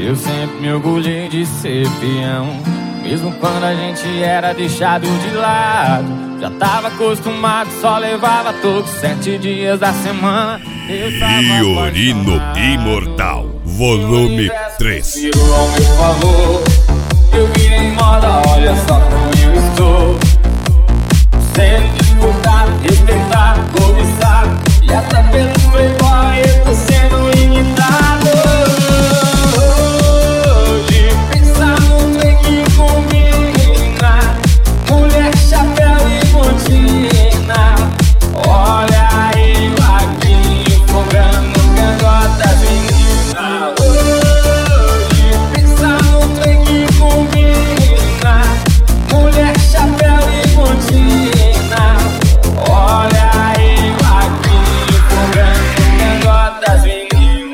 Eu sempre me orgulhei de ser peão, mesmo quando a gente era deixado de lado. Já tava acostumado, só levava todos 7 dias da semana. Fiorino Imortal, volume 3. Virou ao meu favor, eu virei moda, olha só como eu estou. Sendo disputado, respeitado, cobiçado, e até pelo playboy eu tô sendo imitado. Hoje pensar num trem que combina, mulher, chapéu e botina. Olha aí o Vaguinho folgando cangotas meninas. Hoje pensar num trem que combina, mulher, chapéu e botina. Olha aí o Vaguinho folgando cangotas meninas.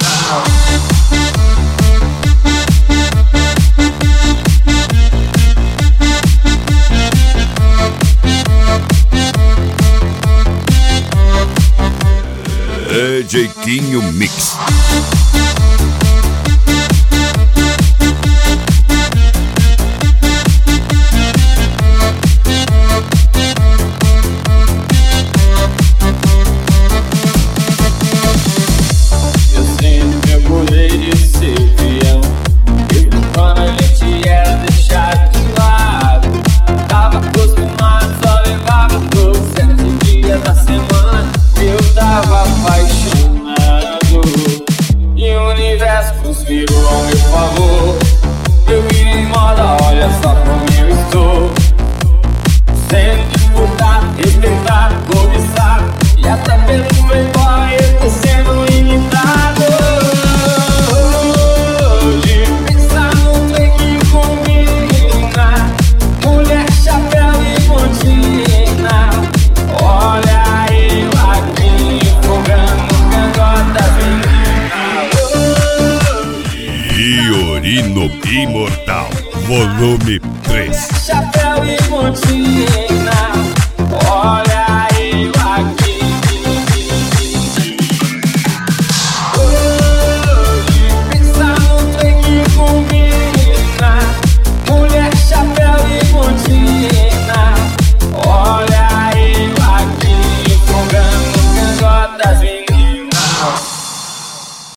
Jeitinho Mix. Eu sempre me orgulhei de ser peão, mesmo quando a gente era deixado de lado. Tava acostumado, só levava todos 7 dias da semana. Eu tava apaixonado e o universo conspirou ao meu favor. Eu virei moda, olha só como eu estou. Sendo disputado, respeitado, cobiçado, e até pelo playboy eu tô sendo imitado. Hoje pensar num trem que combina, mulher, chapéu e botina. Olha aí o Vaguinho folgando cangotas meninas. Fiorino Imortal, volume 3. Chapéu e botina.